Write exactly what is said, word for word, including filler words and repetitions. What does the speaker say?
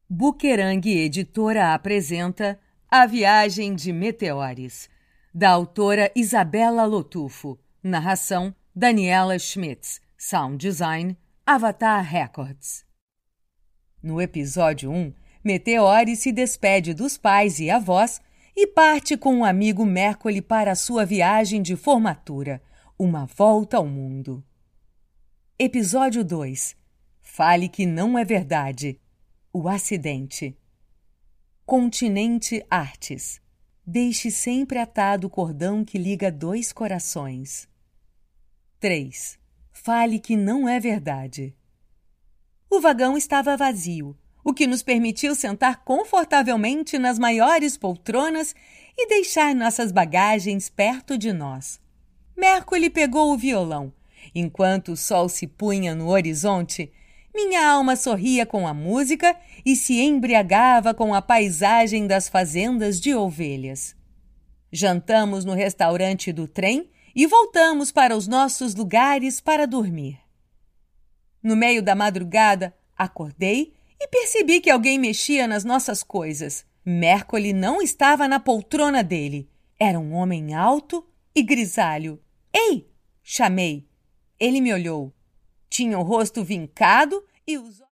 Buquerang Editora apresenta A Viagem de Meteores, da autora Isabela Lotufo, narração Daniela Schmitz, sound design Avatar Records. No episódio um, Meteores se despede dos pais e avós e parte com o amigo Mercury para sua viagem de formatura, uma volta ao mundo. Episódio dois. Fale que não é verdade. O acidente. Continente Artes. Deixe sempre atado o cordão que liga dois corações. três. Fale que não é verdade. O vagão estava vazio, o que nos permitiu sentar confortavelmente nas maiores poltronas e deixar nossas bagagens perto de nós. Mercury pegou o violão. Enquanto o sol se punha no horizonte, minha alma sorria com a música e se embriagava com a paisagem das fazendas de ovelhas. Jantamos no restaurante do trem e voltamos para os nossos lugares para dormir. No meio da madrugada, acordei e percebi que alguém mexia nas nossas coisas. Mercury não estava na poltrona dele. Era um homem alto e grisalho. "Ei!" chamei. Ele me olhou. Tinha o rosto vincado e os